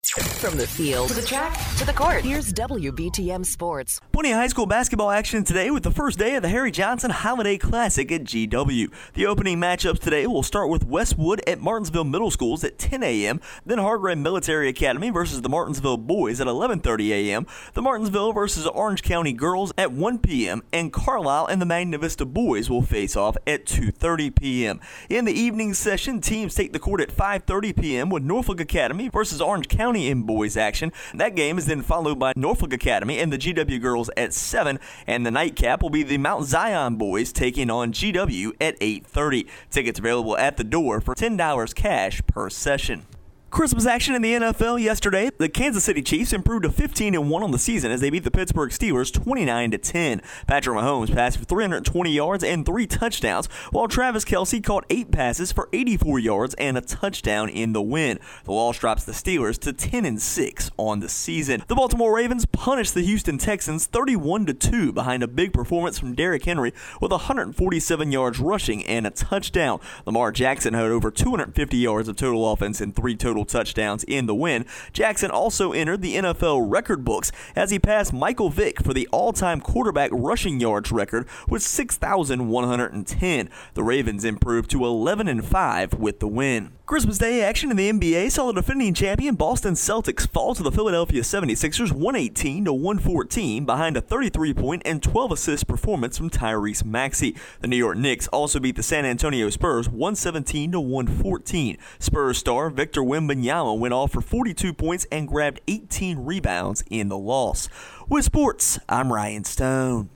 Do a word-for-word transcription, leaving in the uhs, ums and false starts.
From the field to the track to the court, here's W B T M Sports. Plenty of high school basketball action today with the first day of the Harry Johnson Holiday Classic at G W. The opening matchups today will start with Westwood at Martinsville Middle Schools at ten a.m., then Hargrave Military Academy versus the Martinsville Boys at eleven thirty a.m., the Martinsville versus Orange County Girls at one p.m., and Carlisle and the Magna Vista Boys will face off at two thirty p.m. In the evening session, teams take the court at five thirty p.m. with Norfolk Academy versus Orange County in boys action. That game is then followed by Norfolk Academy and the G W Girls at seven, and the nightcap will be the Mount Zion Boys taking on G W at eight thirty. Tickets available at the door for ten dollars cash per session. Christmas action in the N F L yesterday. The Kansas City Chiefs improved to fifteen and one on the season as they beat the Pittsburgh Steelers twenty-nine to ten. Patrick Mahomes passed for three hundred twenty yards and three touchdowns, while Travis Kelce caught eight passes for eighty-four yards and a touchdown in the win. The loss drops the Steelers to ten and six on the season. The Baltimore Ravens punished the Houston Texans thirty-one to two behind a big performance from Derrick Henry with one hundred forty-seven yards rushing and a touchdown. Lamar Jackson had over two hundred fifty yards of total offense and three total touchdowns in the win. Jackson also entered the N F L record books as he passed Michael Vick for the all-time quarterback rushing yards record with six thousand one hundred ten. The Ravens improved to eleven and five with the win. Christmas Day action in the N B A saw the defending champion Boston Celtics fall to the Philadelphia seventy-sixers one eighteen to one fourteen behind a thirty-three point and twelve assist performance from Tyrese Maxey. The New York Knicks also beat the San Antonio Spurs one seventeen to one fourteen. Spurs star Victor Wembanyama went off for forty-two points and grabbed eighteen rebounds in the loss. With sports, I'm Ryan Stone.